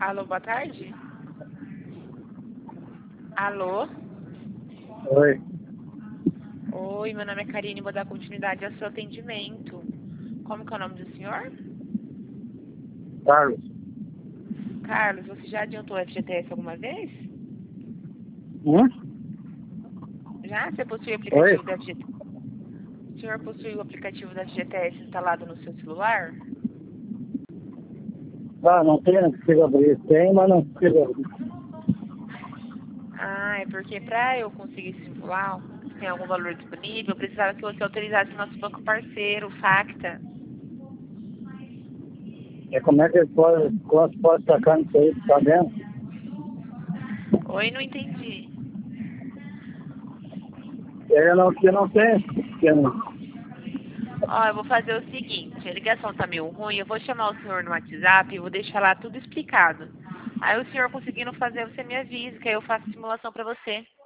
Alô, boa tarde. Alô? Oi, Oi, meu nome é Karine, vou dar continuidade ao seu atendimento. Como que é o nome do senhor? Carlos. Carlos, você já adiantou o FGTS alguma vez? Hum? Já? Você possui o Oi? aplicativo da FGTS? O senhor possui o aplicativo da FGTS instalado no seu celular? Ah, não tem, não precisa abrir. Tem, mas não precisa abrir. Ah, é porque para eu conseguir simular, se tem algum valor disponível, eu precisava que você autorizasse o nosso banco parceiro, o Facta. É como é que ele pode, quanto pode sacar nisso aí, tá vendo? Oi, não entendi. Que não tem. Que não. Ó, eu vou fazer o seguinte, a ligação tá meio ruim, eu vou chamar o senhor no WhatsApp e vou deixar lá tudo explicado. Aí o senhor conseguindo fazer, você me avisa, que aí eu faço a simulação para você.